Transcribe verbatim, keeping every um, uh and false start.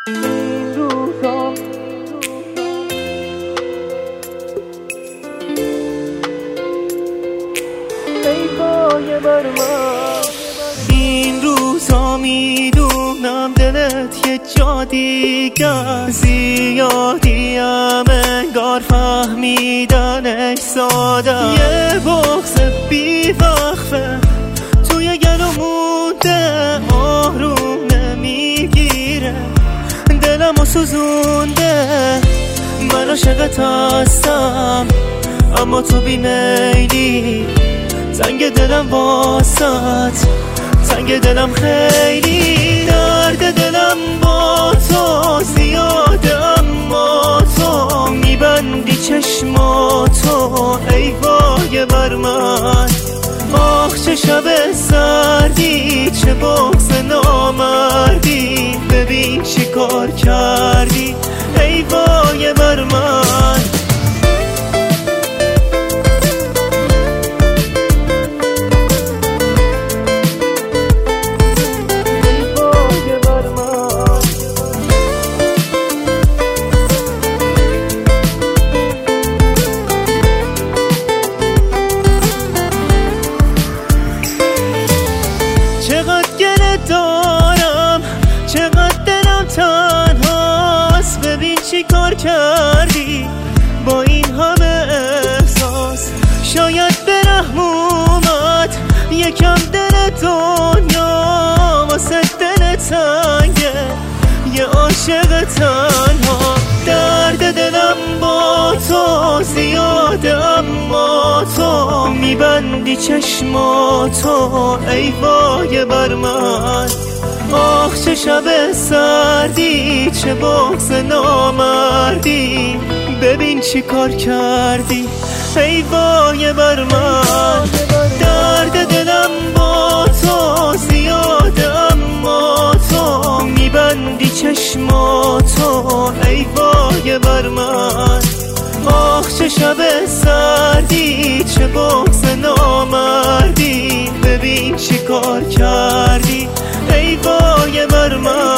این روزا ای وای بر من، این روزا میدونم دلت یه جا دیگه زیادیم انگار فهمیدنش ساده، یه بغض بی وقفه توی گلو مونده، آروم نمیگیره دلمو سوزونده. من عاشقت هستم اما تو بیمیلی، تنگ دلم واسط، تنگ دلم خیلی، درد دلم با تو زیاده اما تو میبندی چشماتو ای وای بر من. آخ چه شب سردی، چه بغض نامردی، ببین چی کار کردی ای وای بر من. چقدر گله دارم، چقدر دلم تنهاست، ببین چی کار کردی با این همه احساس. شاید به رحم اومد یکم دل دنیا، واسه دل تنگه یه عاشق تنها. درد دلم با تو زیاده اما تو میبندی چشماتو ای وای بر من. آخ چه شب سردی، چه بغض نامردی، ببین چی کار کردی ای وای بر من. درد دلم با تو زیاده اما تو میبندی چشماتو ای وای بر من. آخ چه شب سردی، چه بغض نامردی، ببین چی کار کردی ای وای بر من.